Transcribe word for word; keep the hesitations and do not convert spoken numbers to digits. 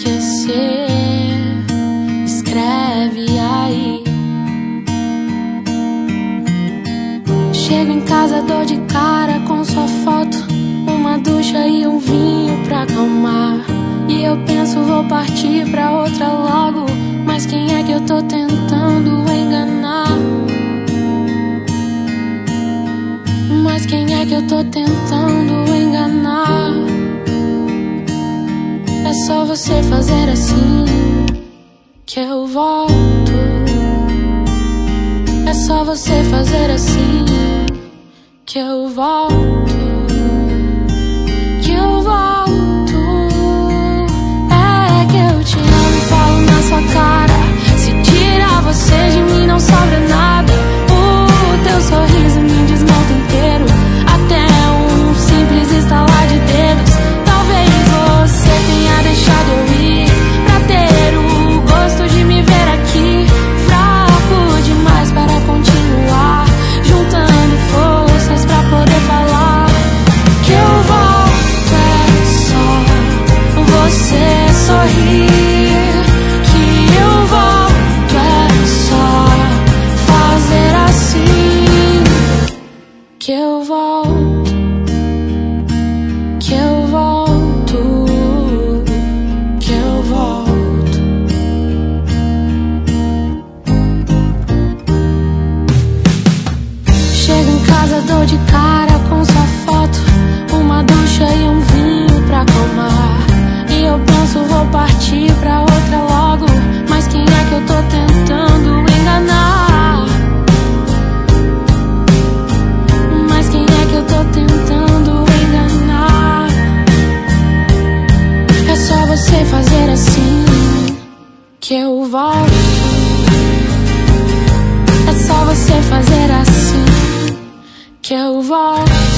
esquecer, escreve aí. Chego em casa, dou de cara com sua foto, uma ducha e um vinho pra acalmar. E eu penso, vou partir pra outra logo, mas quem é que eu tô tentando enganar? Mas quem é que eu tô tentando enganar? É só você fazer assim que eu volto. É só você fazer assim que eu volto. Que eu volto. É que eu te amo e falo na sua cara. Se tirar você de mim não sobra nada. O teu sorriso me desmonta inteiro, até um simples estalar de dedos. Talvez você tenha deixado eu ir pra ter o gosto de me ver aqui, fraco demais para continuar, juntando forças pra poder falar. Que eu volto é só você sorrir. Que eu volto é só fazer assim. Que eu volto. Que eu volto. Que eu volto. Chego em casa, dou de cara com sua foto, uma ducha e um vinho pra acalmar. E eu penso, vou partir pra outra logo, mas quem é que eu tô tentando enganar? Mas quem é que eu tô tentando enganar? É só você fazer assim que eu volto. É só você fazer assim que eu volto.